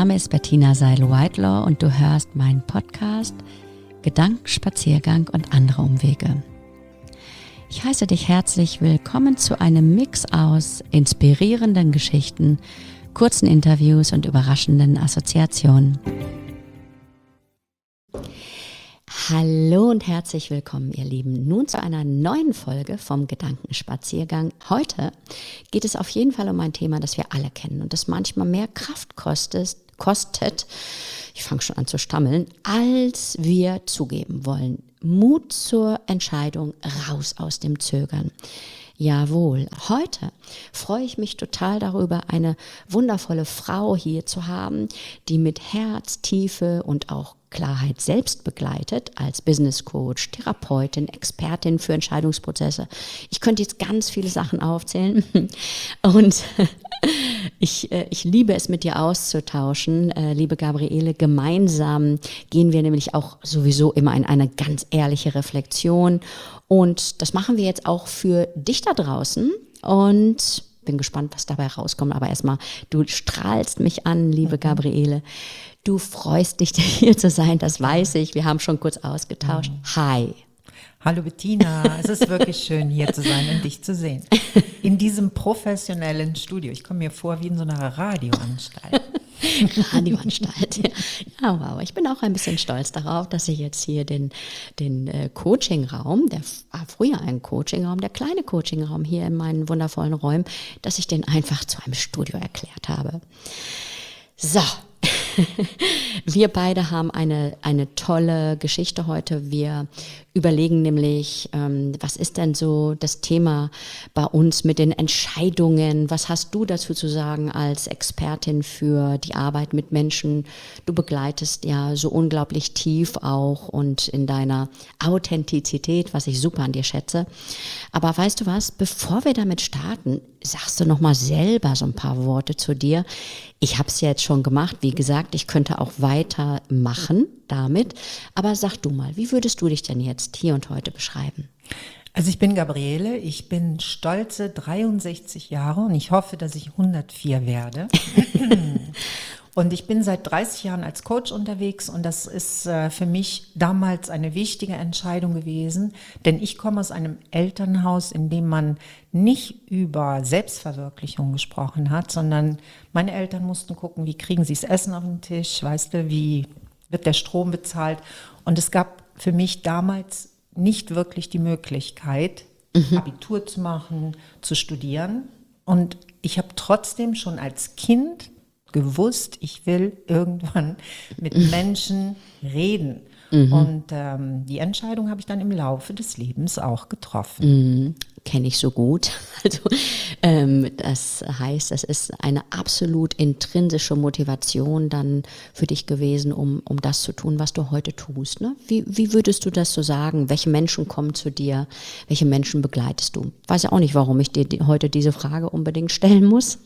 Name ist Bettina Seil-Whitelaw und du hörst meinen Podcast Gedankenspaziergang und andere Umwege. Ich heiße dich herzlich willkommen zu einem Mix aus inspirierenden Geschichten, kurzen Interviews und überraschenden Assoziationen. Hallo und herzlich willkommen, ihr Lieben. Nun zu einer neuen Folge vom Gedankenspaziergang. Heute geht es auf jeden Fall um ein Thema, das wir alle kennen und das manchmal mehr Kraft kostet, ich fange schon an zu stammeln, als wir zugeben wollen. Mut zur Entscheidung, raus aus dem Zögern. Jawohl, heute freue ich mich total darüber, eine wundervolle Frau hier zu haben, die mit Herz, Tiefe und auch Klarheit selbst begleitet, als Business Coach, Therapeutin, Expertin für Entscheidungsprozesse. Ich könnte jetzt ganz viele Sachen aufzählen und ich liebe es, mit dir auszutauschen, liebe Gabriele. Gemeinsam gehen wir nämlich auch sowieso immer in eine ganz ehrliche Reflexion und das machen wir jetzt auch für dich da draußen und bin gespannt, was dabei rauskommt. Aber erstmal, du strahlst mich an, liebe Gabriele. Du freust dich, hier zu sein, das weiß ich. Wir haben schon kurz ausgetauscht. Hi. Hallo Bettina, es ist wirklich schön, hier zu sein und dich zu sehen. In diesem professionellen Studio. Ich komme mir vor wie in so einer Radioanstalt. Radioanstalt, ja, wow. Ich bin auch ein bisschen stolz darauf, dass ich jetzt hier den Coachingraum, der war früher ein Coachingraum, der kleine Coachingraum hier in meinen wundervollen Räumen, dass ich den einfach zu einem Studio erklärt habe. So. Wir beide haben eine tolle Geschichte heute. Wir überlegen nämlich, was ist denn so das Thema bei uns mit den Entscheidungen? Was hast du dazu zu sagen als Expertin für die Arbeit mit Menschen? Du begleitest ja so unglaublich tief auch und in deiner Authentizität, was ich super an dir schätze. Aber weißt du was, bevor wir damit starten, sagst du noch mal selber so ein paar Worte zu dir. Ich habe es ja jetzt schon gemacht, wie gesagt, ich könnte auch weitermachen damit, aber sag du mal, wie würdest du dich denn jetzt hier und heute beschreiben? Also ich bin Gabriele, ich bin stolze 63 Jahre und ich hoffe, dass ich 104 werde. Und ich bin seit 30 Jahren als Coach unterwegs und das ist für mich damals eine wichtige Entscheidung gewesen, denn ich komme aus einem Elternhaus, in dem man nicht über Selbstverwirklichung gesprochen hat, sondern meine Eltern mussten gucken, wie kriegen sie das Essen auf den Tisch, weißt du, wie wird der Strom bezahlt. Und es gab für mich damals nicht wirklich die Möglichkeit, Abitur zu machen, zu studieren. Und ich habe trotzdem schon als Kind gewusst, ich will irgendwann mit Menschen reden. Und die Entscheidung habe ich dann im Laufe des Lebens auch getroffen. Kenne ich so gut. Also das heißt, es ist eine absolut intrinsische Motivation dann für dich gewesen, um das zu tun, was du heute tust. Ne? Wie würdest du das so sagen? Welche Menschen kommen zu dir? Welche Menschen begleitest du? Ich weiß ja auch nicht, warum ich dir heute diese Frage unbedingt stellen muss.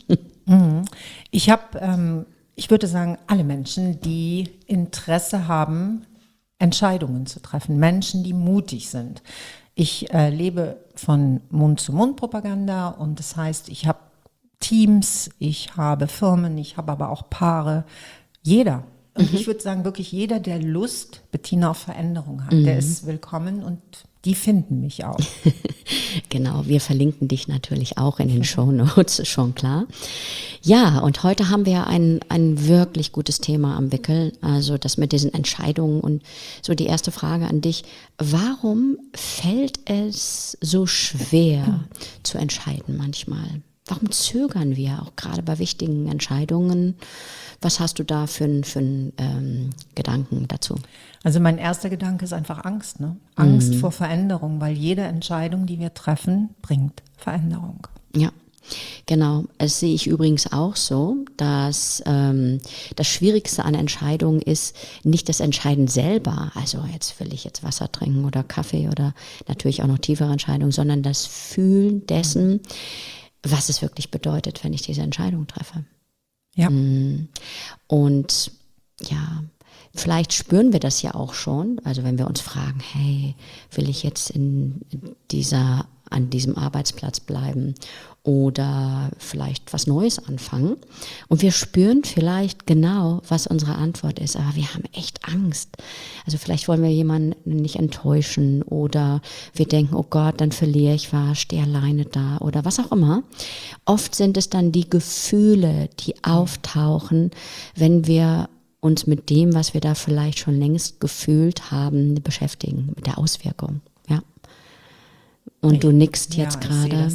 Ich würde sagen, alle Menschen, die Interesse haben, Entscheidungen zu treffen, Menschen, die mutig sind. Ich lebe von Mund-zu-Mund-Propaganda und das heißt, ich habe Teams, ich habe Firmen, ich habe aber auch Paare. Jeder. Und ich würde sagen, wirklich jeder, der Lust, Bettina, auf Veränderung hat, der ist willkommen und die finden mich auch. Genau, wir verlinken dich natürlich auch in den Shownotes, schon klar. Ja, und heute haben wir ein wirklich gutes Thema am Wickel, also das mit diesen Entscheidungen und so die erste Frage an dich. Warum fällt es so schwer zu entscheiden manchmal? Warum zögern wir auch gerade bei wichtigen Entscheidungen? Was hast du da für einen Gedanken dazu? Also mein erster Gedanke ist einfach Angst, ne? Angst vor Veränderung, weil jede Entscheidung, die wir treffen, bringt Veränderung. Ja, genau. Das sehe ich übrigens auch so, dass das Schwierigste an Entscheidungen ist nicht das Entscheiden selber, also jetzt will ich jetzt Wasser trinken oder Kaffee oder natürlich auch noch tiefere Entscheidungen, sondern das Fühlen dessen, was es wirklich bedeutet, wenn ich diese Entscheidung treffe. Ja. Und ja, vielleicht spüren wir das ja auch schon, also wenn wir uns fragen, hey, will ich jetzt in dieser an diesem Arbeitsplatz bleiben oder vielleicht was Neues anfangen. Und wir spüren vielleicht genau, was unsere Antwort ist, aber wir haben echt Angst. Also vielleicht wollen wir jemanden nicht enttäuschen oder wir denken, oh Gott, dann verliere ich was, stehe alleine da oder was auch immer. Oft sind es dann die Gefühle, die auftauchen, wenn wir uns mit dem, was wir da vielleicht schon längst gefühlt haben, beschäftigen, mit der Auswirkung. Ja. Und du nickst jetzt gerade.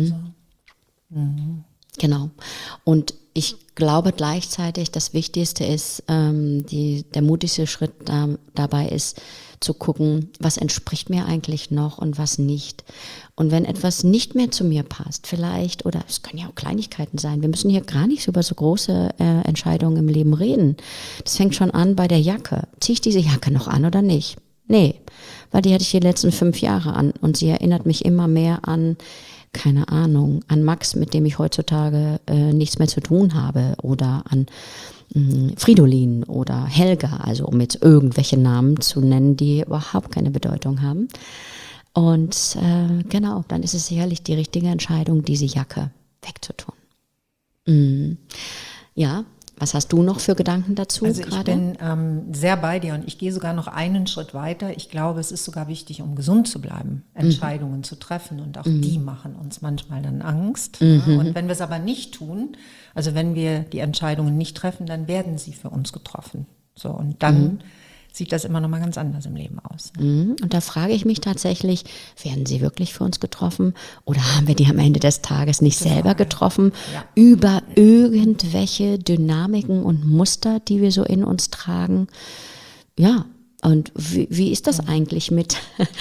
Genau. Und ich glaube gleichzeitig, das Wichtigste ist, der mutigste Schritt dabei ist, zu gucken, was entspricht mir eigentlich noch und was nicht. Und wenn etwas nicht mehr zu mir passt, vielleicht, oder es können ja auch Kleinigkeiten sein, wir müssen hier gar nicht über so große Entscheidungen im Leben reden. Das fängt schon an bei der Jacke. Ziehe ich diese Jacke noch an oder nicht? Nee, weil die hatte ich die letzten 5 Jahre an und sie erinnert mich immer mehr an, keine Ahnung, an Max, mit dem ich heutzutage nichts mehr zu tun habe, oder an Fridolin oder Helga, also um jetzt irgendwelche Namen zu nennen, die überhaupt keine Bedeutung haben. Und genau, dann ist es sicherlich die richtige Entscheidung, diese Jacke wegzutun. Ja, was hast du noch für Gedanken dazu also gerade? Ich bin sehr bei dir und ich gehe sogar noch einen Schritt weiter. Ich glaube, es ist sogar wichtig, um gesund zu bleiben, Entscheidungen zu treffen, und auch die machen uns manchmal dann Angst. Ja? Und wenn wir es aber nicht tun, also wenn wir die Entscheidungen nicht treffen, dann werden sie für uns getroffen. So, und dann sieht das immer noch mal ganz anders im Leben aus. Und da frage ich mich tatsächlich, werden sie wirklich für uns getroffen oder haben wir die am Ende des Tages nicht selber getroffen über irgendwelche Dynamiken und Muster, die wir so in uns tragen? Ja, und wie ist das eigentlich mit,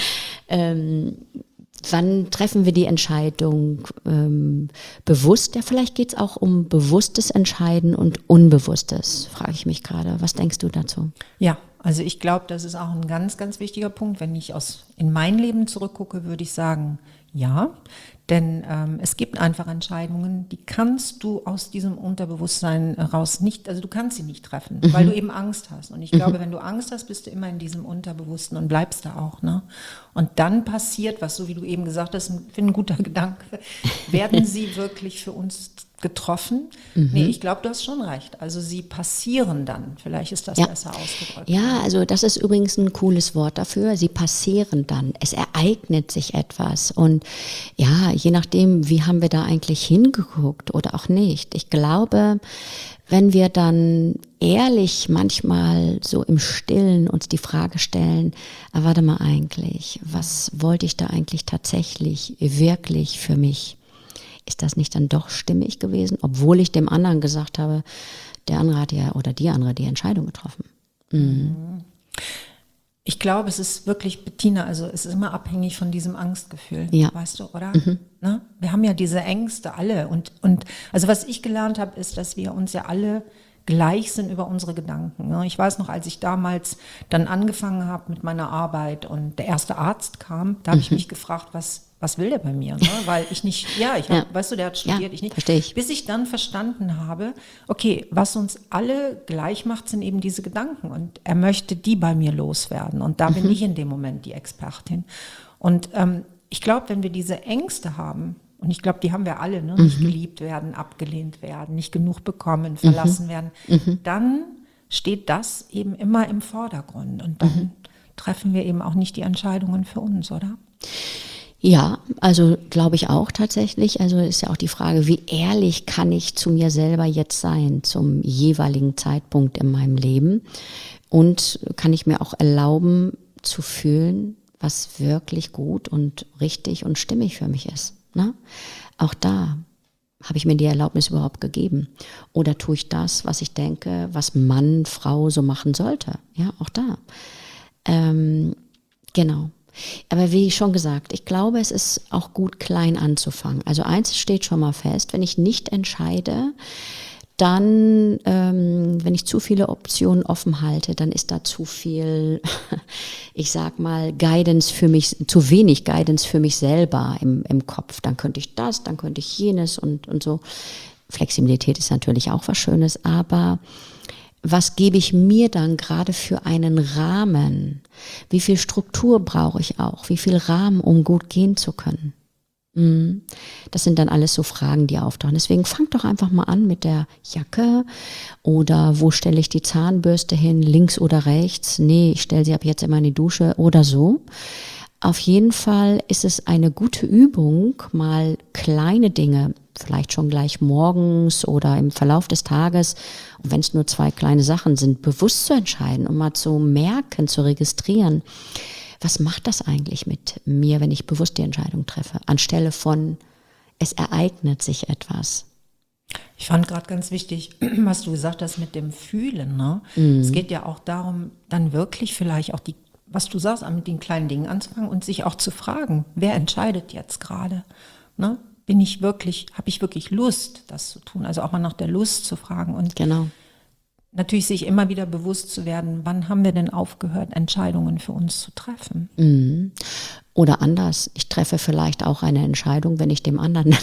wann treffen wir die Entscheidung bewusst? Ja, vielleicht geht es auch um bewusstes Entscheiden und Unbewusstes, frage ich mich gerade. Was denkst du dazu? Ja, also ich glaube, das ist auch ein ganz, ganz wichtiger Punkt. Wenn ich in mein Leben zurückgucke, würde ich sagen, ja. Denn es gibt einfach Entscheidungen, die kannst du aus diesem Unterbewusstsein raus nicht, also du kannst sie nicht treffen, weil du eben Angst hast. Und ich glaube, wenn du Angst hast, bist du immer in diesem Unterbewussten und bleibst da auch. Ne? Und dann passiert was, so wie du eben gesagt hast, finde ein guter Gedanke, werden sie wirklich für uns getroffen? Nee, ich glaube, du hast schon recht. Also sie passieren dann. Vielleicht ist das besser ausgedrückt. Ja, also das ist übrigens ein cooles Wort dafür. Sie passieren dann. Es ereignet sich etwas. Und ja, je nachdem, wie haben wir da eigentlich hingeguckt oder auch nicht. Ich glaube, wenn wir dann ehrlich manchmal so im Stillen uns die Frage stellen, warte mal eigentlich, was wollte ich da eigentlich tatsächlich, wirklich für mich? Ist das nicht dann doch stimmig gewesen, obwohl ich dem anderen gesagt habe, der andere hat ja oder die andere die Entscheidung getroffen? Ich glaube, es ist wirklich, Bettina, also es ist immer abhängig von diesem Angstgefühl, weißt du, oder? Ne? Wir haben ja diese Ängste alle und also was ich gelernt habe, ist, dass wir uns ja alle gleich sind über unsere Gedanken. Ne? Ich weiß noch, als ich damals dann angefangen habe mit meiner Arbeit und der erste Arzt kam, da habe ich mich gefragt, was will der bei mir? Ne? Weil ich nicht, weißt du, der hat studiert, ich nicht. Verstehe ich. Bis ich dann verstanden habe, okay, was uns alle gleich macht, sind eben diese Gedanken. Und er möchte die bei mir loswerden. Und da bin ich in dem Moment die Expertin. Und ich glaube, wenn wir diese Ängste haben, und ich glaube, die haben wir alle, ne? Nicht geliebt werden, abgelehnt werden, nicht genug bekommen, verlassen werden, dann steht das eben immer im Vordergrund. Und dann treffen wir eben auch nicht die Entscheidungen für uns, oder? Ja, also glaube ich auch tatsächlich. Also ist ja auch die Frage, wie ehrlich kann ich zu mir selber jetzt sein zum jeweiligen Zeitpunkt in meinem Leben? Und kann ich mir auch erlauben zu fühlen, was wirklich gut und richtig und stimmig für mich ist? Ne? Auch da habe ich mir die Erlaubnis überhaupt gegeben. Oder tue ich das, was ich denke, was Mann, Frau so machen sollte? Ja, auch da. Genau. Aber wie schon gesagt, ich glaube, es ist auch gut, klein anzufangen. Also eins steht schon mal fest, wenn ich nicht entscheide, dann, wenn ich zu viele Optionen offen halte, dann ist da zu viel, ich sag mal, Guidance für mich, zu wenig Guidance für mich selber im Kopf. Dann könnte ich das, dann könnte ich jenes und so. Flexibilität ist natürlich auch was Schönes, aber was gebe ich mir dann gerade für einen Rahmen? Wie viel Struktur brauche ich auch? Wie viel Rahmen, um gut gehen zu können? Das sind dann alles so Fragen, die auftauchen. Deswegen fang doch einfach mal an mit der Jacke oder wo stelle ich die Zahnbürste hin, links oder rechts? Nee, ich stelle sie ab jetzt immer in die Dusche oder so. Auf jeden Fall ist es eine gute Übung, mal kleine Dinge, vielleicht schon gleich morgens oder im Verlauf des Tages, und wenn es nur 2 kleine Sachen sind, bewusst zu entscheiden und mal zu merken, zu registrieren. Was macht das eigentlich mit mir, wenn ich bewusst die Entscheidung treffe, anstelle von, es ereignet sich etwas? Ich fand gerade ganz wichtig, was du gesagt hast mit dem Fühlen. Ne? Es geht ja auch darum, dann wirklich vielleicht auch was du sagst, mit den kleinen Dingen anzufangen und sich auch zu fragen, wer entscheidet jetzt gerade? Ne? Habe ich wirklich Lust, das zu tun? Also auch mal nach der Lust zu fragen und genau. Natürlich sich immer wieder bewusst zu werden, wann haben wir denn aufgehört, Entscheidungen für uns zu treffen? Oder anders, ich treffe vielleicht auch eine Entscheidung, wenn ich dem anderen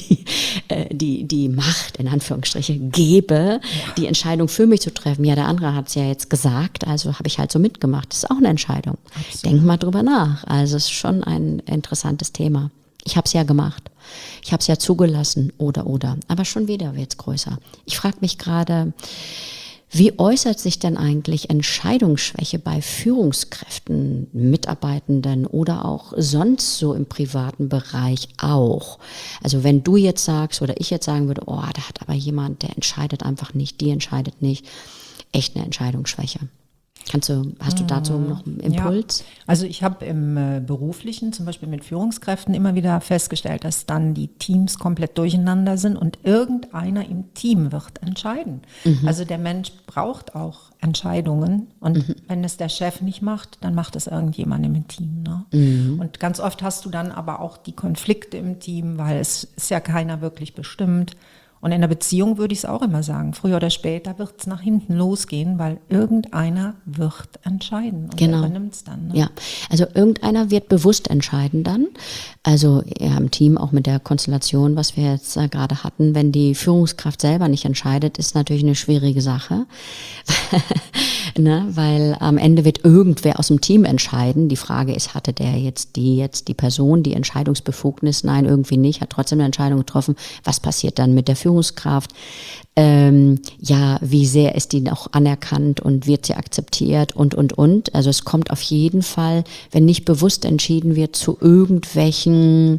die Macht, in Anführungsstrichen, gebe, die Entscheidung für mich zu treffen. Ja, der andere hat es ja jetzt gesagt, also habe ich halt so mitgemacht. Das ist auch eine Entscheidung. Absolut. Denk mal drüber nach. Also es ist schon ein interessantes Thema. Ich habe es ja gemacht. Ich habe es ja zugelassen oder. Aber schon wieder wird es größer. Ich frage mich gerade, wie äußert sich denn eigentlich Entscheidungsschwäche bei Führungskräften, Mitarbeitenden oder auch sonst so im privaten Bereich auch? Also wenn du jetzt sagst oder ich jetzt sagen würde, da hat aber jemand, der entscheidet einfach nicht, die entscheidet nicht, echt eine Entscheidungsschwäche. Hast du dazu noch einen Impuls? Ja. Also ich habe im Beruflichen, zum Beispiel mit Führungskräften, immer wieder festgestellt, dass dann die Teams komplett durcheinander sind und irgendeiner im Team wird entscheiden. Also der Mensch braucht auch Entscheidungen und wenn es der Chef nicht macht, dann macht es irgendjemand im Team. Ne? Und ganz oft hast du dann aber auch die Konflikte im Team, weil es ist ja keiner wirklich bestimmt. Und in der Beziehung würde ich es auch immer sagen, früher oder später wird es nach hinten losgehen, weil irgendeiner wird entscheiden und genau. übernimmt es dann. Ne? Ja, also irgendeiner wird bewusst entscheiden dann. Also ja, im Team auch mit der Konstellation, was wir jetzt gerade hatten, wenn die Führungskraft selber nicht entscheidet, ist natürlich eine schwierige Sache. Ne, weil am Ende wird irgendwer aus dem Team entscheiden. Die Frage ist, hatte der jetzt die Person die Entscheidungsbefugnis? Nein, irgendwie nicht, hat trotzdem eine Entscheidung getroffen. Was passiert dann mit der Führungskraft? Wie sehr ist die noch anerkannt und wird sie akzeptiert und. Also es kommt auf jeden Fall, wenn nicht bewusst entschieden wird, zu irgendwelchen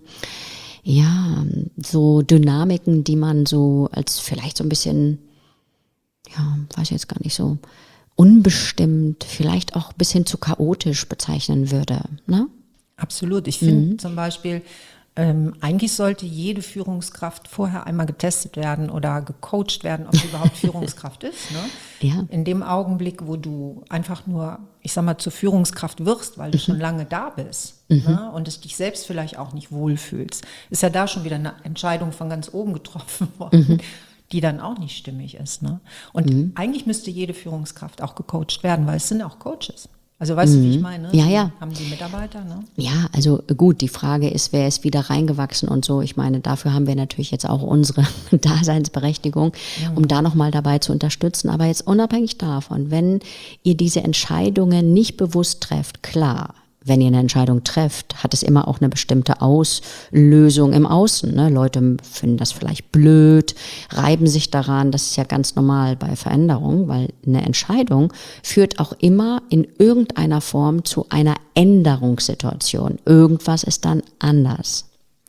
so Dynamiken, die man so als vielleicht so ein bisschen, weiß ich jetzt gar nicht so, unbestimmt, vielleicht auch bis hin zu chaotisch bezeichnen würde. Ne? Absolut. Ich finde zum Beispiel, eigentlich sollte jede Führungskraft vorher einmal getestet werden oder gecoacht werden, ob sie überhaupt Führungskraft ist. Ne? Ja. In dem Augenblick, wo du einfach nur, ich sag mal, zur Führungskraft wirst, weil du schon lange da bist ne? Und es dich selbst vielleicht auch nicht wohlfühlst, ist ja da schon wieder eine Entscheidung von ganz oben getroffen worden. Die dann auch nicht stimmig ist. Ne? Und eigentlich müsste jede Führungskraft auch gecoacht werden, weil es sind auch Coaches. Also weißt du, wie ich meine? Ja. Haben die Mitarbeiter, ne? Ja, also gut, die Frage ist, wer ist wieder reingewachsen und so. Ich meine, dafür haben wir natürlich jetzt auch unsere Daseinsberechtigung, um da nochmal dabei zu unterstützen. Aber jetzt unabhängig davon, wenn ihr diese Entscheidungen nicht bewusst trefft, klar, wenn ihr eine Entscheidung trefft, hat es immer auch eine bestimmte Auslösung im Außen. Ne? Leute finden das vielleicht blöd, reiben sich daran. Das ist ja ganz normal bei Veränderung, weil eine Entscheidung führt auch immer in irgendeiner Form zu einer Änderungssituation. Irgendwas ist dann anders.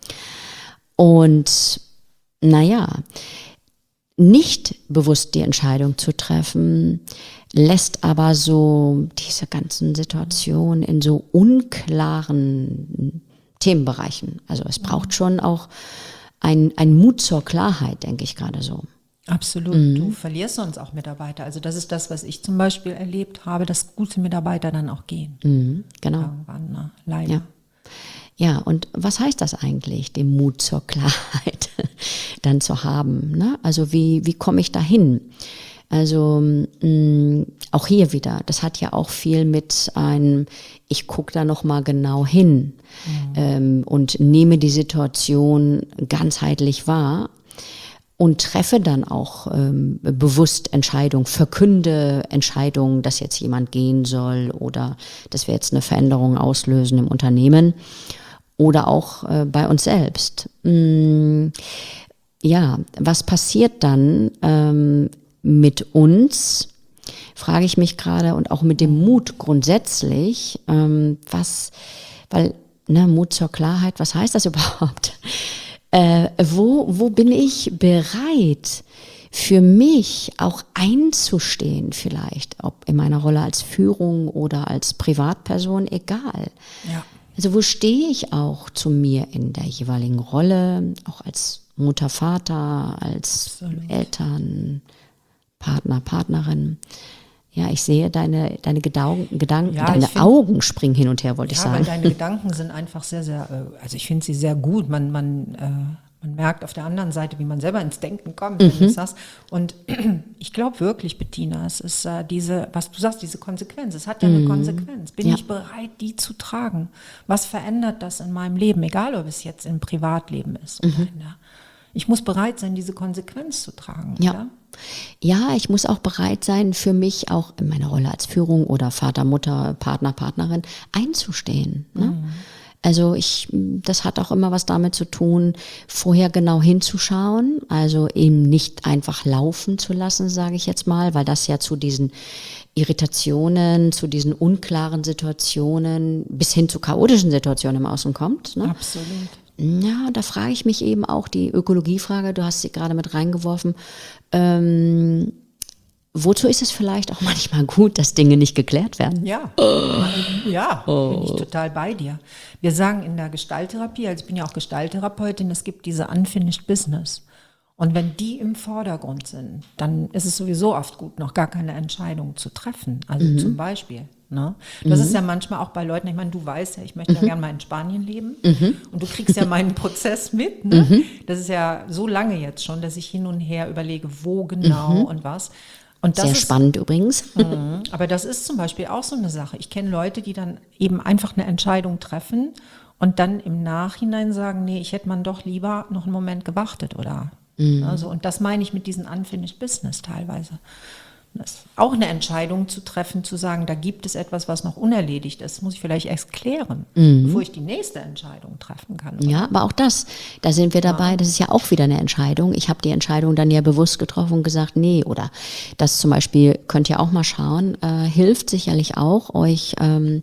Und nicht bewusst die Entscheidung zu treffen, lässt aber so diese ganzen Situationen in so unklaren Themenbereichen. Also es braucht schon auch ein Mut zur Klarheit, denke ich gerade so. Absolut. Du verlierst sonst auch Mitarbeiter. Also das ist das, was ich zum Beispiel erlebt habe, dass gute Mitarbeiter dann auch gehen. Genau. Irgendwann, ne? Leider. Ja, und was heißt das eigentlich, den Mut zur Klarheit dann zu haben? Ne? Also wie komme ich dahin? Also auch hier wieder, das hat ja auch viel mit ich gucke da nochmal genau hin und nehme die Situation ganzheitlich wahr und treffe dann auch bewusst Entscheidungen, verkünde Entscheidungen, dass jetzt jemand gehen soll oder dass wir jetzt eine Veränderung auslösen im Unternehmen. oder auch bei uns selbst. Ja, was passiert dann mit uns, frage ich mich gerade, und auch mit dem Mut grundsätzlich, weil Mut zur Klarheit, was heißt das überhaupt? Wo bin ich bereit, für mich auch einzustehen vielleicht, ob in meiner Rolle als Führung oder als Privatperson, egal. Ja. Also wo stehe ich auch zu mir in der jeweiligen Rolle, auch als Mutter, Vater, als Absolut. Eltern, Partner, Partnerin. Ja, ich sehe deine Gedanken, Ja, deine Augen springen hin und her, wollte ich Ja, weil sagen. deine Gedanken sind einfach sehr, sehr, also ich finde sie sehr gut. Man merkt auf der anderen Seite, wie man selber ins Denken kommt, wenn du sagst. Und ich glaube wirklich, Bettina, es ist was du sagst, diese Konsequenz. Es hat ja eine Konsequenz. Bin ich bereit, die zu tragen? Was verändert das in meinem Leben? Egal, ob es jetzt im Privatleben ist oder ich muss bereit sein, diese Konsequenz zu tragen, oder? Ja, ich muss auch bereit sein, für mich auch in meiner Rolle als Führung oder Vater, Mutter, Partner, Partnerin einzustehen. Ne? Also das hat auch immer was damit zu tun, vorher genau hinzuschauen, also eben nicht einfach laufen zu lassen, sage ich jetzt mal, weil das ja zu diesen Irritationen, zu diesen unklaren Situationen bis hin zu chaotischen Situationen im Außen kommt. Ne? Absolut. Ja, da frage ich mich eben auch die Ökologiefrage, du hast sie gerade mit reingeworfen. Wozu ist es vielleicht auch manchmal gut, dass Dinge nicht geklärt werden? Ja, bin ich total bei dir. Wir sagen in der Gestalttherapie, also ich bin ja auch Gestalttherapeutin, es gibt diese Unfinished Business. Und wenn die im Vordergrund sind, dann ist es sowieso oft gut, noch gar keine Entscheidung zu treffen. Also zum Beispiel. Ne? Das ist ja manchmal auch bei Leuten, ich meine, du weißt ja, ich möchte ja gerne mal in Spanien leben und du kriegst ja meinen Prozess mit. Ne? Das ist ja so lange jetzt schon, dass ich hin und her überlege, wo genau und was. Und das Sehr spannend übrigens. Aber das ist zum Beispiel auch so eine Sache. Ich kenne Leute, die dann eben einfach eine Entscheidung treffen und dann im Nachhinein sagen, nee, ich hätte man doch lieber noch einen Moment gewartet oder. Also, und das meine ich mit diesem Unfinished Business teilweise. Das ist auch eine Entscheidung zu treffen, zu sagen, da gibt es etwas, was noch unerledigt ist, muss ich vielleicht erst klären, bevor ich die nächste Entscheidung treffen kann. Oder? Ja, aber auch da sind wir dabei, das ist ja auch wieder eine Entscheidung. Ich habe die Entscheidung dann ja bewusst getroffen und gesagt, nee, oder das zum Beispiel, könnt ihr auch mal schauen, hilft sicherlich auch, euch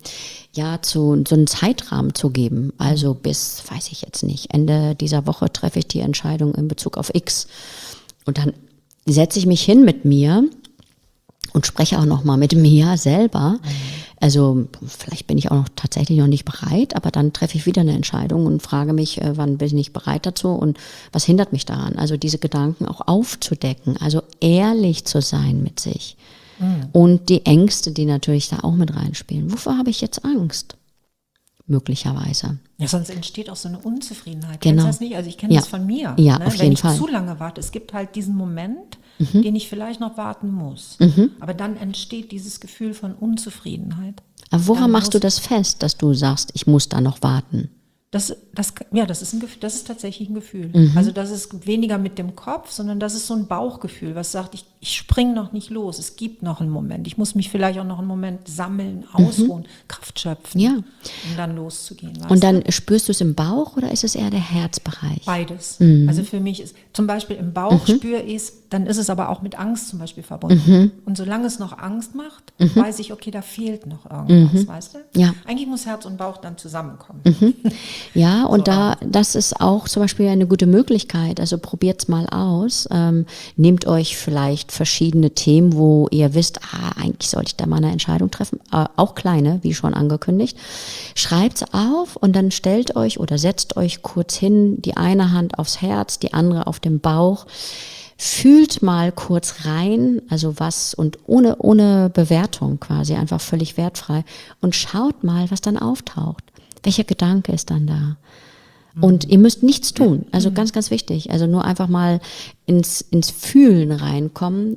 so einen Zeitrahmen zu geben. Also bis, weiß ich jetzt nicht, Ende dieser Woche treffe ich die Entscheidung in Bezug auf X. Und dann setze ich mich hin mit mir und spreche auch noch mal mit mir selber. Also vielleicht bin ich auch noch tatsächlich noch nicht bereit, aber dann treffe ich wieder eine Entscheidung und frage mich, wann bin ich bereit dazu und was hindert mich daran? Also diese Gedanken auch aufzudecken, also ehrlich zu sein mit sich. Und die Ängste, die natürlich da auch mit reinspielen. Wovor habe ich jetzt Angst? Möglicherweise. Ja, sonst entsteht auch so eine Unzufriedenheit. Genau. Kennst du das nicht? Also ich kenne das von mir. Ja, ne? auf Wenn jeden ich Fall. zu lange warte, es gibt halt diesen Moment, den ich vielleicht noch warten muss. Aber dann entsteht dieses Gefühl von Unzufriedenheit. Aber woran Dann machst du das fest, dass du sagst, ich muss da noch warten? Das ist ein Gefühl, das ist tatsächlich ein Gefühl. Also das ist weniger mit dem Kopf, sondern das ist so ein Bauchgefühl, was sagt, ich springe noch nicht los, es gibt noch einen Moment. Ich muss mich vielleicht auch noch einen Moment sammeln, ausruhen, Kraft schöpfen, Ja. um dann loszugehen. weißt Und du? dann spürst du es im Bauch oder ist es eher der Herzbereich? Beides. Also für mich ist zum Beispiel im Bauch spüre ich es, dann ist es aber auch mit Angst zum Beispiel verbunden. Und solange es noch Angst macht, weiß ich, okay, da fehlt noch irgendwas, weißt du? Ja. Eigentlich muss Herz und Bauch dann zusammenkommen. Ja, und das ist auch zum Beispiel eine gute Möglichkeit. Also probiert's mal aus. Nehmt euch vielleicht verschiedene Themen, wo ihr wisst, eigentlich sollte ich da mal eine Entscheidung treffen. Auch kleine, wie schon angekündigt. Schreibt's auf und dann stellt euch oder setzt euch kurz hin, die eine Hand aufs Herz, die andere auf den Bauch. Fühlt mal kurz rein, also was, und ohne Bewertung quasi, einfach völlig wertfrei. Und schaut mal, was dann auftaucht. Welcher Gedanke ist dann da? Und ihr müsst nichts tun. Also ganz, ganz wichtig. Also nur einfach mal ins Fühlen reinkommen.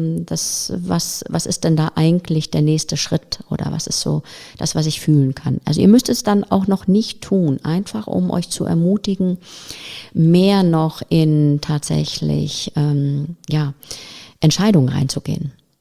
Was ist denn da eigentlich der nächste Schritt? Oder was ist so das, was ich fühlen kann? Also ihr müsst es dann auch noch nicht tun. Einfach um euch zu ermutigen, mehr noch in tatsächlich, Entscheidungen reinzugehen.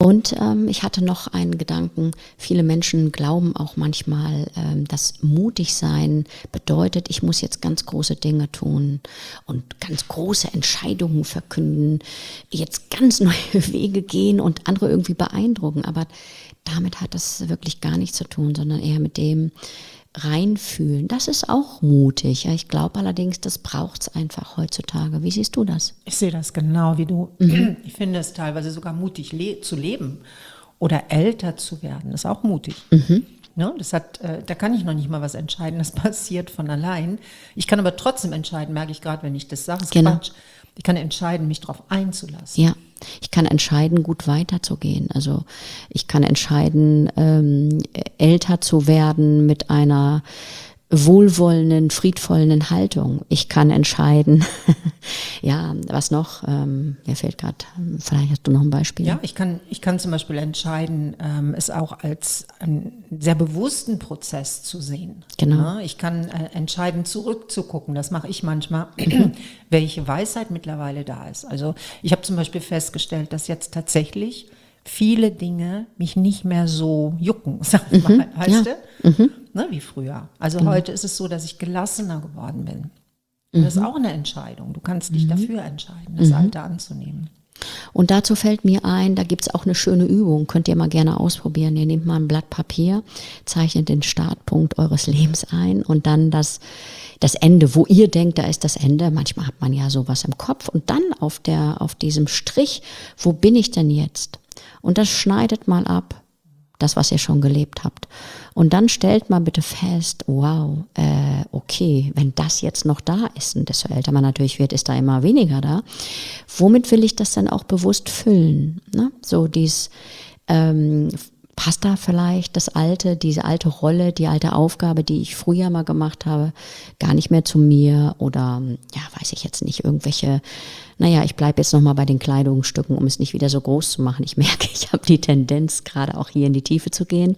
Und ich hatte noch einen Gedanken, viele Menschen glauben auch manchmal, dass mutig sein bedeutet, ich muss jetzt ganz große Dinge tun und ganz große Entscheidungen verkünden, jetzt ganz neue Wege gehen und andere irgendwie beeindrucken. Aber damit hat das wirklich gar nichts zu tun, sondern eher mit dem reinfühlen. Das ist auch mutig. Ja, ich glaube allerdings, das braucht es einfach heutzutage. Wie siehst du das? Ich sehe das genau wie du. Ich finde es teilweise sogar mutig zu leben oder älter zu werden. Das ist auch mutig. Ne? Da kann ich noch nicht mal was entscheiden. Das passiert von allein. Ich kann aber trotzdem entscheiden, merke ich gerade, wenn ich das sage. Ist Quatsch. Ich kann entscheiden, mich darauf einzulassen. Ja, ich kann entscheiden, gut weiterzugehen. Also ich kann entscheiden, älter zu werden mit einer wohlwollenden, friedvollen Haltung. Ich kann entscheiden, ja, was noch? Mir fehlt gerade, vielleicht hast du noch ein Beispiel. Ja, ich kann zum Beispiel entscheiden, es auch als einen sehr bewussten Prozess zu sehen. Genau. Ja, ich kann entscheiden, zurückzugucken. Das mache ich manchmal, welche Weisheit mittlerweile da ist. Also ich habe zum Beispiel festgestellt, dass jetzt tatsächlich viele Dinge mich nicht mehr so jucken, sag ich mal, weißt du? Ne, wie früher. Also heute ist es so, dass ich gelassener geworden bin. Und das ist auch eine Entscheidung. Du kannst dich dafür entscheiden, das Alter anzunehmen. Und dazu fällt mir ein, da gibt's auch eine schöne Übung, könnt ihr mal gerne ausprobieren. Ihr nehmt mal ein Blatt Papier, zeichnet den Startpunkt eures Lebens ein und dann das Ende, wo ihr denkt, da ist das Ende. Manchmal hat man ja sowas im Kopf und dann auf diesem Strich, wo bin ich denn jetzt? Und das schneidet mal ab, das, was ihr schon gelebt habt. Und dann stellt mal bitte fest, wow, okay, wenn das jetzt noch da ist, und desto älter man natürlich wird, ist da immer weniger da, womit will ich das dann auch bewusst füllen? Ne? So passt da vielleicht diese alte Rolle, die alte Aufgabe, die ich früher mal gemacht habe, gar nicht mehr zu mir oder, ja, weiß ich jetzt nicht, ich bleibe jetzt nochmal bei den Kleidungsstücken, um es nicht wieder so groß zu machen. Ich merke, ich habe die Tendenz, gerade auch hier in die Tiefe zu gehen.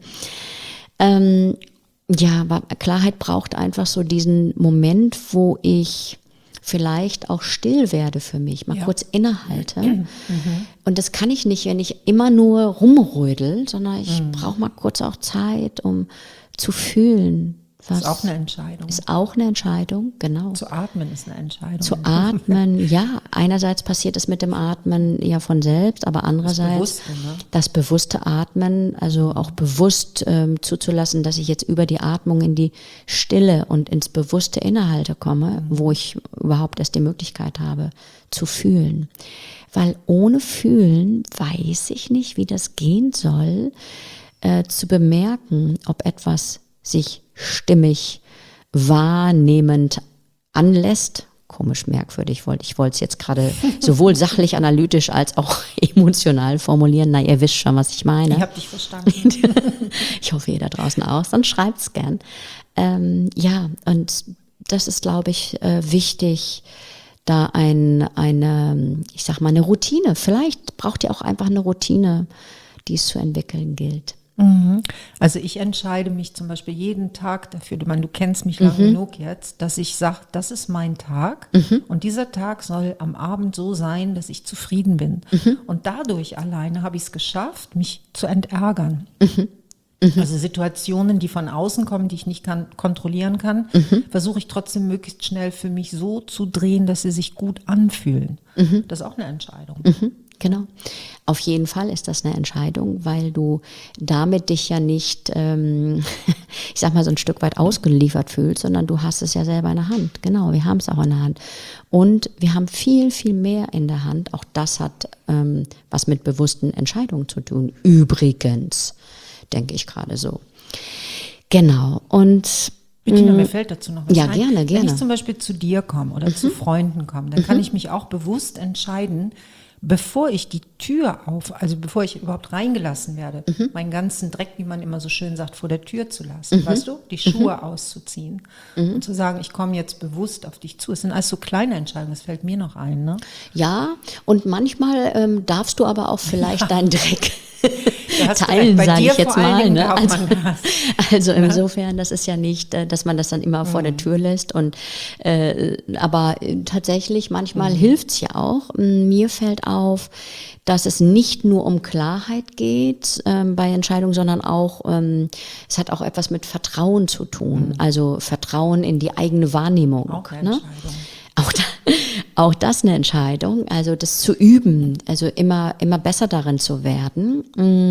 Aber Klarheit braucht einfach so diesen Moment, wo ich vielleicht auch still werde für mich, mal kurz innehalte. Und das kann ich nicht, wenn ich immer nur rumrödel, sondern ich brauche mal kurz auch Zeit, um zu fühlen. Das ist auch eine Entscheidung. Ist auch eine Entscheidung, genau. Zu atmen ist eine Entscheidung. Zu atmen, ja. Einerseits passiert es mit dem Atmen ja von selbst, aber andererseits das bewusste Atmen, also auch bewusst zuzulassen, dass ich jetzt über die Atmung in die Stille und ins bewusste Innehalte komme, wo ich überhaupt erst die Möglichkeit habe, zu fühlen. Weil ohne Fühlen weiß ich nicht, wie das gehen soll, zu bemerken, ob etwas sich stimmig, wahrnehmend anlässt. Komisch, merkwürdig. Ich wollte es jetzt gerade sowohl sachlich, analytisch als auch emotional formulieren. Na, ihr wisst schon, was ich meine. Ich habe dich verstanden. Ich hoffe, ihr da draußen auch. Dann schreibt's gern. Und das ist, glaube ich, wichtig, da eine Routine. Vielleicht braucht ihr auch einfach eine Routine, die es zu entwickeln gilt. Also ich entscheide mich zum Beispiel jeden Tag dafür, du kennst mich lang genug jetzt, dass ich sage, das ist mein Tag und dieser Tag soll am Abend so sein, dass ich zufrieden bin. Und dadurch alleine habe ich es geschafft, mich zu entärgern. Also Situationen, die von außen kommen, die ich nicht kontrollieren kann, versuche ich trotzdem möglichst schnell für mich so zu drehen, dass sie sich gut anfühlen. Das ist auch eine Entscheidung. Genau. Auf jeden Fall ist das eine Entscheidung, weil du damit dich ja nicht, so ein Stück weit ausgeliefert fühlst, sondern du hast es ja selber in der Hand. Genau, wir haben es auch in der Hand. Und wir haben viel, viel mehr in der Hand. Auch das hat was mit bewussten Entscheidungen zu tun. Übrigens, denke ich gerade so. Genau. Und Bettina, mir fällt dazu noch was ein. Gerne. Wenn ich zum Beispiel zu dir komme oder zu Freunden komme, dann kann ich mich auch bewusst entscheiden, bevor ich die Tür bevor ich überhaupt reingelassen werde, meinen ganzen Dreck, wie man immer so schön sagt, vor der Tür zu lassen, weißt du, die Schuhe auszuziehen und zu sagen, ich komme jetzt bewusst auf dich zu. Es sind alles so kleine Entscheidungen, das fällt mir noch ein, ne? Ja, und manchmal darfst du aber auch vielleicht deinen Dreck teilen, sage ich jetzt mal. Ne? Also Ja. insofern, das ist ja nicht, dass man das dann immer vor der Tür lässt. Aber tatsächlich, manchmal hilft's ja auch. Mir fällt auf, dass es nicht nur um Klarheit geht bei Entscheidungen, sondern auch, es hat auch etwas mit Vertrauen zu tun. Also Vertrauen in die eigene Wahrnehmung. Auch eine Ne? Entscheidung. Auch das eine Entscheidung, also das zu üben, also immer besser darin zu werden.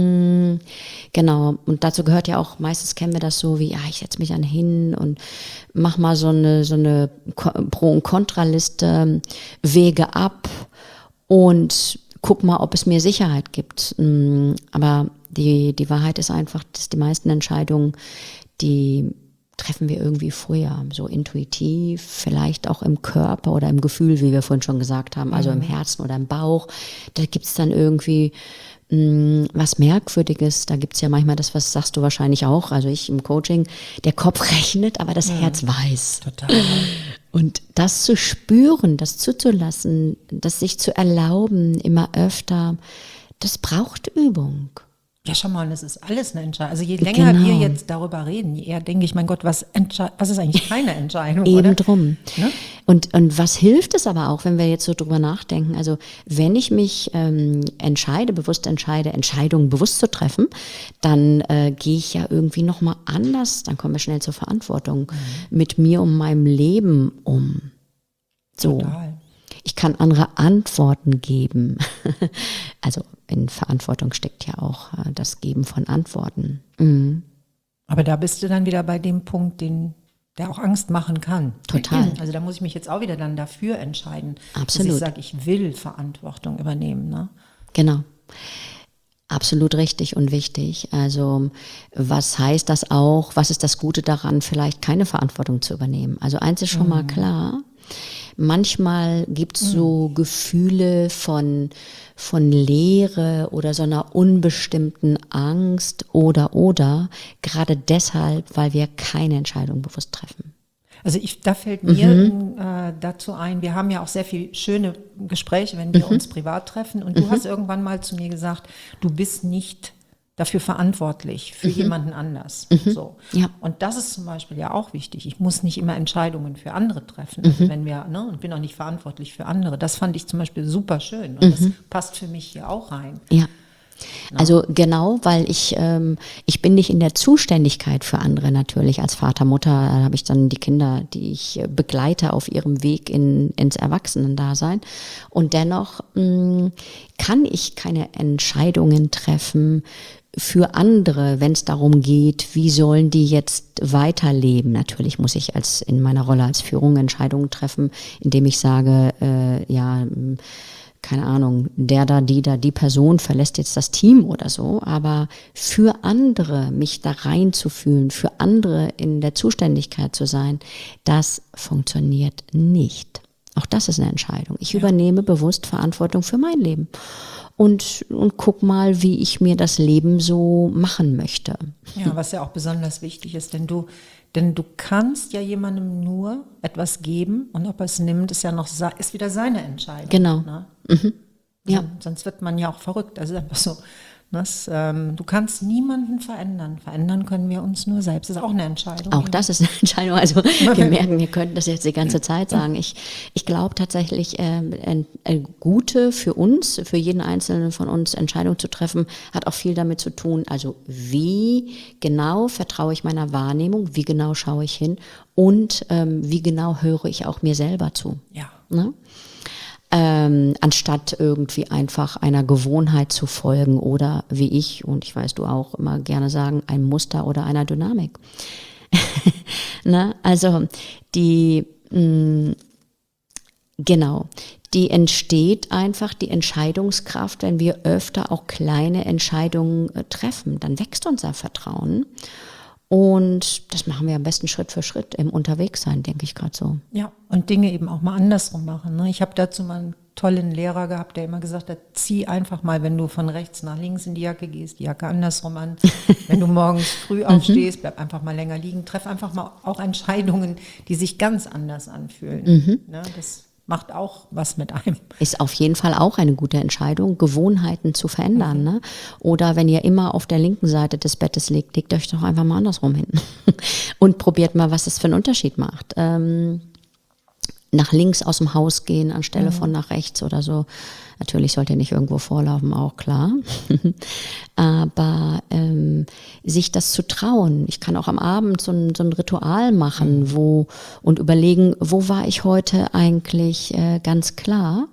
Genau, und dazu gehört ja auch, meistens kennen wir das so wie, ja, ich setze mich dann hin und mach mal so eine Pro- und Kontraliste, wege ab und guck mal, ob es mir Sicherheit gibt. Aber die Wahrheit ist einfach, dass die meisten Entscheidungen, die treffen wir irgendwie früher, so intuitiv, vielleicht auch im Körper oder im Gefühl, wie wir vorhin schon gesagt haben, also im Herzen oder im Bauch. Da gibt's dann irgendwie was Merkwürdiges. Da gibt's ja manchmal das, was sagst du wahrscheinlich auch, also ich im Coaching, der Kopf rechnet, aber das Herz weiß. Total. Und das zu spüren, das zuzulassen, das sich zu erlauben, immer öfter, das braucht Übung. Ja, schau mal, das ist alles eine Entscheidung. Also je länger Genau. wir jetzt darüber reden, je eher denke ich, mein Gott, was ist eigentlich keine Entscheidung, Eben oder? drum. Ne? Und was hilft es aber auch, wenn wir jetzt so drüber nachdenken? Also wenn ich mich bewusst entscheide, Entscheidungen bewusst zu treffen, dann gehe ich ja irgendwie nochmal anders, dann kommen wir schnell zur Verantwortung, mit mir und meinem Leben um. So. Total. Ich kann andere Antworten geben. Also in Verantwortung steckt ja auch das Geben von Antworten. Mhm. Aber da bist du dann wieder bei dem Punkt, der auch Angst machen kann. Total. Also da muss ich mich jetzt auch wieder dann dafür entscheiden, Absolut. dass ich sage, ich will Verantwortung übernehmen. Ne? Genau. Absolut richtig und wichtig. Also was heißt das auch? Was ist das Gute daran, vielleicht keine Verantwortung zu übernehmen? Also eins ist schon mal klar. Manchmal gibt es so Gefühle von Leere oder so einer unbestimmten Angst oder, gerade deshalb, weil wir keine Entscheidung bewusst treffen. Also da fällt mir dazu ein, wir haben ja auch sehr viel schöne Gespräche, wenn wir uns privat treffen. Und du hast irgendwann mal zu mir gesagt, du bist nicht dafür verantwortlich für jemanden anders. So. Ja. Und das ist zum Beispiel ja auch wichtig. Ich muss nicht immer Entscheidungen für andere treffen. Also wenn wir, und bin auch nicht verantwortlich für andere. Das fand ich zum Beispiel super schön. Und das passt für mich hier auch rein. Ja. Also genau, weil ich bin nicht in der Zuständigkeit für andere natürlich. Als Vater, Mutter habe ich dann die Kinder, die ich begleite auf ihrem Weg ins Erwachsenendasein. Und dennoch kann ich keine Entscheidungen treffen für andere, wenn es darum geht, wie sollen die jetzt weiterleben. Natürlich muss ich in meiner Rolle als Führung Entscheidungen treffen, indem ich sage, keine Ahnung, die Person verlässt jetzt das Team oder so, aber für andere mich da reinzufühlen, für andere in der Zuständigkeit zu sein, das funktioniert nicht. Auch das ist eine Entscheidung. Ich übernehme bewusst Verantwortung für mein Leben und guck mal, wie ich mir das Leben so machen möchte. Ja, was ja auch besonders wichtig ist, denn du kannst ja jemandem nur etwas geben und ob er es nimmt, ist wieder seine Entscheidung. Genau. Ne? Ja. Sonst wird man ja auch verrückt. Also einfach so. Du kannst niemanden verändern. Verändern können wir uns nur selbst. Das ist auch eine Entscheidung. Auch das ist eine Entscheidung. Also wir merken, wir könnten das jetzt die ganze Zeit sagen. Ich glaube tatsächlich, eine gute für uns, für jeden Einzelnen von uns Entscheidung zu treffen, hat auch viel damit zu tun. Also wie genau vertraue ich meiner Wahrnehmung, wie genau schaue ich hin und wie genau höre ich auch mir selber zu. Ja. Ne? Anstatt irgendwie einfach einer Gewohnheit zu folgen oder wie ich, und ich weiß du auch, immer gerne sagen, ein Muster oder einer Dynamik. Ne? Also die entsteht einfach die Entscheidungskraft, wenn wir öfter auch kleine Entscheidungen treffen. Dann wächst unser Vertrauen. Und das machen wir am besten Schritt für Schritt im Unterwegssein, denke ich gerade so. Ja, und Dinge eben auch mal andersrum machen. Ne? Ich habe dazu mal einen tollen Lehrer gehabt, der immer gesagt hat, zieh einfach mal, wenn du von rechts nach links in die Jacke gehst, die Jacke andersrum an. Wenn du morgens früh aufstehst, bleib einfach mal länger liegen. Treff einfach mal auch Entscheidungen, die sich ganz anders anfühlen. Ne? Das macht auch was mit einem. Ist auf jeden Fall auch eine gute Entscheidung, Gewohnheiten zu verändern. Ne? Oder wenn ihr immer auf der linken Seite des Bettes liegt, legt euch doch einfach mal andersrum hin und probiert mal, was es für einen Unterschied macht. Nach links aus dem Haus gehen anstelle von nach rechts oder so. Natürlich sollt ihr nicht irgendwo vorlaufen, auch klar. Aber sich das zu trauen. Ich kann auch am Abend so ein Ritual machen und überlegen, wo war ich heute eigentlich ganz klar?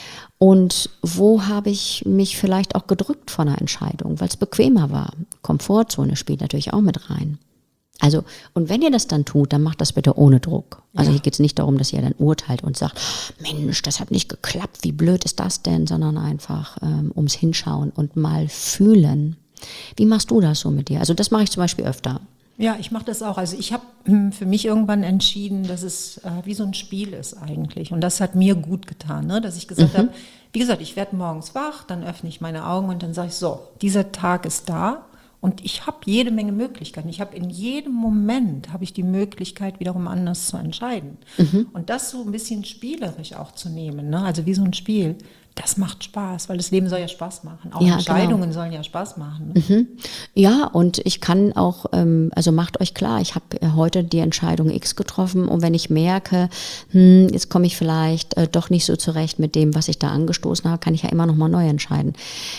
Und wo habe ich mich vielleicht auch gedrückt von einer Entscheidung, weil es bequemer war. Komfortzone spielt natürlich auch mit rein. Also, und wenn ihr das dann tut, dann macht das bitte ohne Druck. Also hier geht es nicht darum, dass ihr dann urteilt und sagt, Mensch, das hat nicht geklappt, wie blöd ist das denn, sondern einfach ums Hinschauen und mal fühlen. Wie machst du das so mit dir? Also das mache ich zum Beispiel öfter. Ja, ich mache das auch. Also ich habe für mich irgendwann entschieden, dass es wie so ein Spiel ist eigentlich. Und das hat mir gut getan, ne? Dass ich gesagt habe, wie gesagt, ich werde morgens wach, dann öffne ich meine Augen und dann sage ich so, dieser Tag ist da. Und ich habe jede Menge Möglichkeiten. Ich habe in jedem Moment habe ich die Möglichkeit, wiederum anders zu entscheiden. Und das so ein bisschen spielerisch auch zu nehmen, ne? Also wie so ein Spiel, das macht Spaß, weil das Leben soll ja Spaß machen. Auch Entscheidungen sollen ja Spaß machen. Ne? Ja, und ich kann auch, also macht euch klar, ich habe heute die Entscheidung X getroffen und wenn ich merke, jetzt komme ich vielleicht doch nicht so zurecht mit dem, was ich da angestoßen habe, kann ich ja immer noch mal neu entscheiden.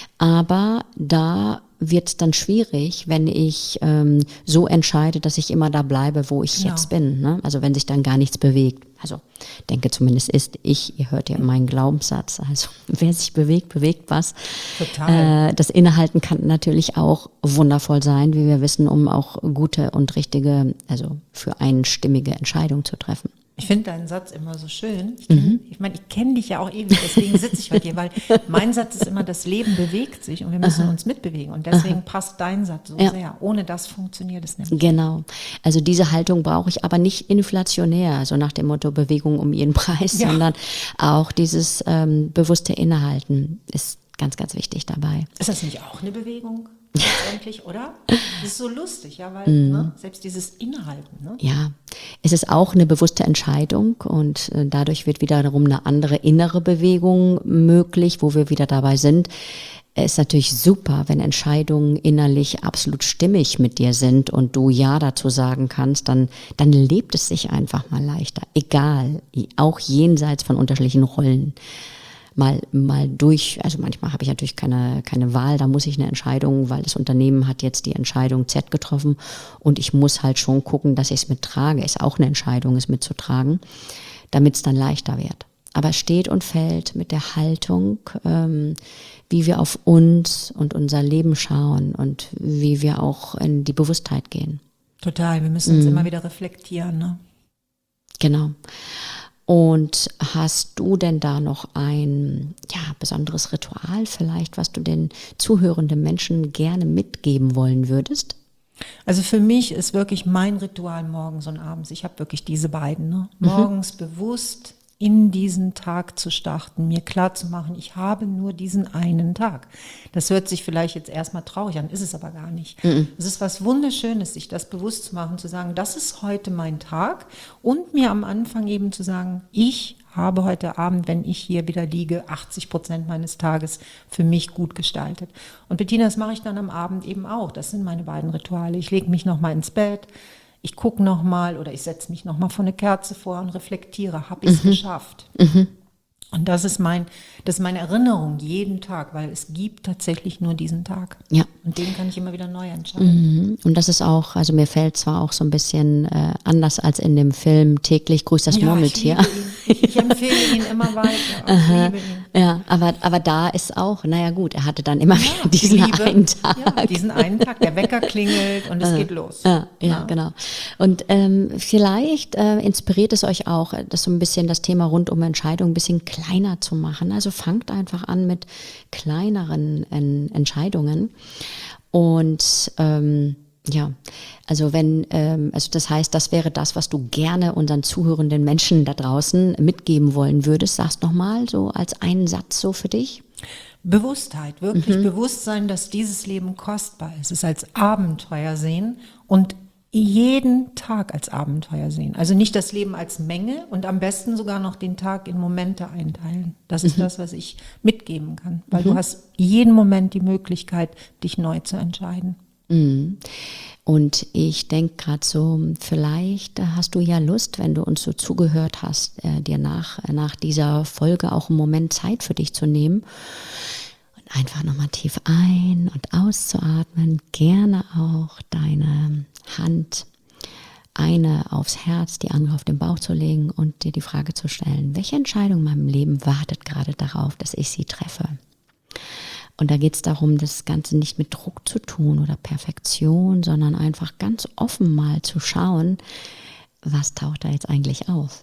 Aber da wird es dann schwierig, wenn ich so entscheide, dass ich immer da bleibe, wo ich jetzt bin. Ne? Also wenn sich dann gar nichts bewegt. Also denke zumindest ihr hört ja meinen Glaubenssatz. Also wer sich bewegt, bewegt was. Total. Das Innehalten kann natürlich auch wundervoll sein, wie wir wissen, um auch gute und richtige, also für einstimmige Entscheidungen zu treffen. Ich finde deinen Satz immer so schön. Ich meine, ich kenne dich ja auch ewig, deswegen sitze ich bei dir, weil mein Satz ist immer, das Leben bewegt sich und wir müssen uns mitbewegen. Und deswegen passt dein Satz so sehr. Ohne das funktioniert es nicht. Genau. Also diese Haltung brauche ich aber nicht inflationär, also nach dem Motto Bewegung um jeden Preis, sondern auch dieses bewusste Innehalten ist ganz, ganz wichtig dabei. Ist das nicht auch eine Bewegung? Letztendlich, oder? Das ist so lustig, ja, weil selbst dieses Innehalten. Ne? Ja, es ist auch eine bewusste Entscheidung und dadurch wird wiederum eine andere innere Bewegung möglich, wo wir wieder dabei sind. Es ist natürlich super, wenn Entscheidungen innerlich absolut stimmig mit dir sind und du Ja dazu sagen kannst, dann lebt es sich einfach mal leichter. Egal, auch jenseits von unterschiedlichen Rollen. Mal durch, also manchmal habe ich natürlich keine Wahl, da muss ich eine Entscheidung, weil das Unternehmen hat jetzt die Entscheidung Z getroffen und ich muss halt schon gucken, dass ich es mittrage. Ist auch eine Entscheidung, es mitzutragen, damit es dann leichter wird. Aber es steht und fällt mit der Haltung, wie wir auf uns und unser Leben schauen und wie wir auch in die Bewusstheit gehen. Total, wir müssen uns immer wieder reflektieren. Ne? Genau. Und hast du denn da noch ein besonderes Ritual vielleicht, was du den zuhörenden Menschen gerne mitgeben wollen würdest? Also für mich ist wirklich mein Ritual morgens und abends. Ich habe wirklich diese beiden. Ne? Morgens bewusst in diesen Tag zu starten, mir klar zu machen, ich habe nur diesen einen Tag. Das hört sich vielleicht jetzt erstmal traurig an, ist es aber gar nicht. Es ist was Wunderschönes, sich das bewusst zu machen, zu sagen, das ist heute mein Tag und mir am Anfang eben zu sagen, ich habe heute Abend, wenn ich hier wieder liege, 80% meines Tages für mich gut gestaltet. Und Bettina, das mache ich dann am Abend eben auch. Das sind meine beiden Rituale. Ich lege mich nochmal ins Bett, ich gucke nochmal oder ich setze mich nochmal vor eine Kerze vor und reflektiere, habe ich es geschafft? Und das ist meine Erinnerung jeden Tag, weil es gibt tatsächlich nur diesen Tag. Ja. Und den kann ich immer wieder neu entscheiden. Und das ist auch, also mir fällt zwar auch so ein bisschen anders als in dem Film Täglich grüßt das Murmeltier. Ich empfehle ihn immer weiter. Ich liebe ihn. Ja, aber da ist auch, naja gut, er hatte dann immer wieder diesen einen Tag. Ja, diesen einen Tag, der Wecker klingelt und es geht los. Ja, genau. Und vielleicht inspiriert es euch auch, das so ein bisschen das Thema rund um Entscheidungen ein bisschen kleiner zu machen. Also fangt einfach an mit kleineren Entscheidungen. Und also also das heißt, das wäre das, was du gerne unseren zuhörenden Menschen da draußen mitgeben wollen würdest. Sag's nochmal so als einen Satz so für dich. Bewusstheit, wirklich Bewusstsein, dass dieses Leben kostbar ist. Es als Abenteuer sehen und jeden Tag als Abenteuer sehen. Also nicht das Leben als Menge und am besten sogar noch den Tag in Momente einteilen. Das ist das, was ich mitgeben kann, weil du hast jeden Moment die Möglichkeit, dich neu zu entscheiden. Und ich denke gerade so, vielleicht hast du ja Lust, wenn du uns so zugehört hast, dir nach dieser Folge auch einen Moment Zeit für dich zu nehmen und einfach nochmal tief ein- und auszuatmen. Gerne auch deine Hand, eine aufs Herz, die andere auf den Bauch zu legen und dir die Frage zu stellen, welche Entscheidung in meinem Leben wartet gerade darauf, dass ich sie treffe? Und da geht es darum, das Ganze nicht mit Druck zu tun oder Perfektion, sondern einfach ganz offen mal zu schauen, was taucht da jetzt eigentlich auf?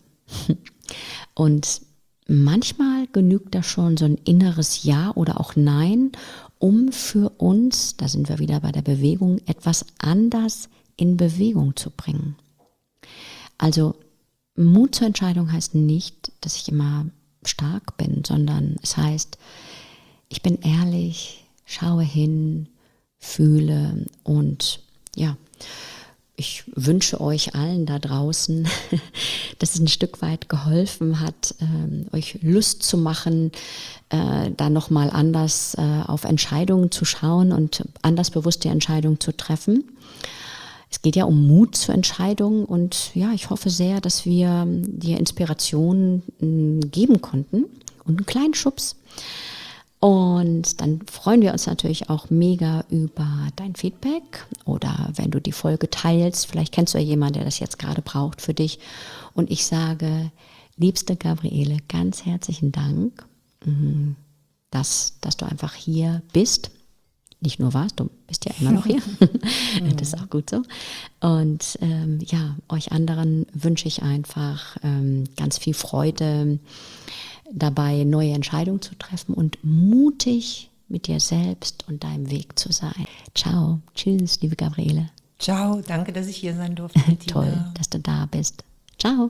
Und manchmal genügt da schon so ein inneres Ja oder auch Nein, um für uns, da sind wir wieder bei der Bewegung, etwas anders in Bewegung zu bringen. Also Mut zur Entscheidung heißt nicht, dass ich immer stark bin, sondern es heißt, ich bin ehrlich, schaue hin, fühle und ja, ich wünsche euch allen da draußen, dass es ein Stück weit geholfen hat, euch Lust zu machen, da nochmal anders auf Entscheidungen zu schauen und anders bewusst die Entscheidung zu treffen. Es geht ja um Mut zur Entscheidung und ja, ich hoffe sehr, dass wir dir Inspiration geben konnten und einen kleinen Schubs. Und dann freuen wir uns natürlich auch mega über dein Feedback oder wenn du die Folge teilst, vielleicht kennst du ja jemanden, der das jetzt gerade braucht für dich. Und ich sage, liebste Gabriele, ganz herzlichen Dank, dass du einfach hier bist. Nicht nur warst, du bist ja immer noch hier. Das ist auch gut so. Und ja, euch anderen wünsche ich einfach ganz viel Freude dabei, neue Entscheidungen zu treffen und mutig mit dir selbst und deinem Weg zu sein. Ciao, tschüss, liebe Gabriele. Ciao, danke, dass ich hier sein durfte. Toll, dass du da bist. Ciao.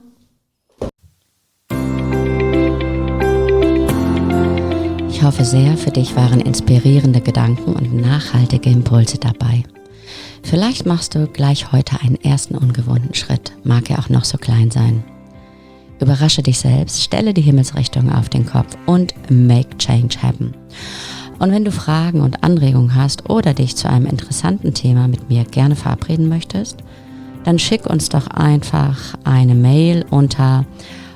Ich hoffe sehr, für dich waren inspirierende Gedanken und nachhaltige Impulse dabei. Vielleicht machst du gleich heute einen ersten ungewohnten Schritt, mag er auch noch so klein sein. Überrasche dich selbst, stelle die Himmelsrichtung auf den Kopf und make change happen. Und wenn du Fragen und Anregungen hast oder dich zu einem interessanten Thema mit mir gerne verabreden möchtest, dann schick uns doch einfach eine Mail unter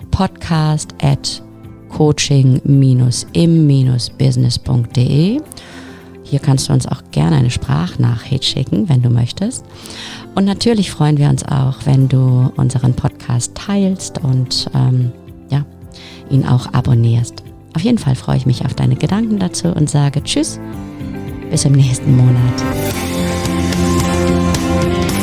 podcast@coaching-im-business.de. Hier kannst du uns auch gerne eine Sprachnachricht schicken, wenn du möchtest. Und natürlich freuen wir uns auch, wenn du unseren Podcast teilst und ihn auch abonnierst. Auf jeden Fall freue ich mich auf deine Gedanken dazu und sage Tschüss, bis im nächsten Monat.